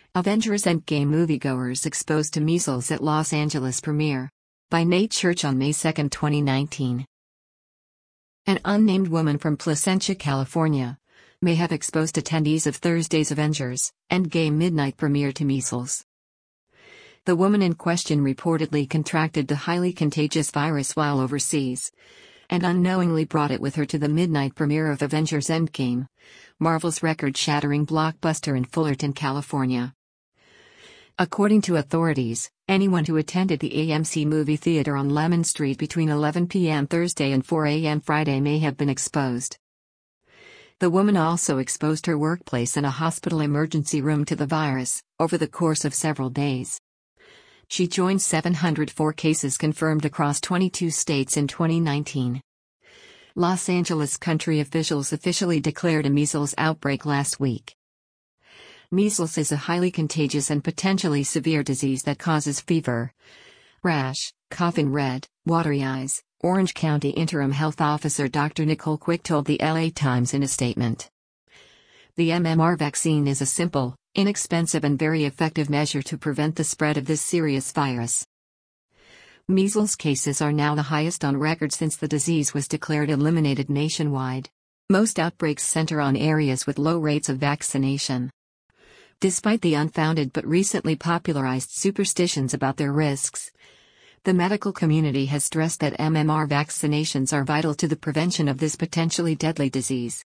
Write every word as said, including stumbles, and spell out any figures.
Avengers Endgame moviegoers exposed to measles at Los Angeles premiere. By Nate Church on May second, twenty nineteen. An unnamed woman from Placentia, California, may have exposed attendees of Thursday's Avengers Endgame midnight premiere to measles. The woman in question reportedly contracted the highly contagious virus while overseas, and unknowingly brought it with her to the midnight premiere of Avengers Endgame, Marvel's record-shattering blockbuster in Fullerton, California. According to authorities, anyone who attended the A M C movie theater on Lemon Street between eleven p m Thursday and four a m Friday may have been exposed. The woman also exposed her workplace and a hospital emergency room to the virus over the course of several days. She joined seven hundred four cases confirmed across twenty-two states in twenty nineteen. Los Angeles country officials officially declared a measles outbreak last week. Measles is a highly contagious and potentially severe disease that causes fever, rash, coughing red, watery eyes, Orange County Interim Health Officer Doctor Nicole Quick told the L A Times in a statement. The M M R vaccine is a simple, inexpensive and very effective measure to prevent the spread of this serious virus. Measles cases are now the highest on record since the disease was declared eliminated nationwide. Most outbreaks center on areas with low rates of vaccination. Despite the unfounded but recently popularized superstitions about their risks, the medical community has stressed that M M R vaccinations are vital to the prevention of this potentially deadly disease.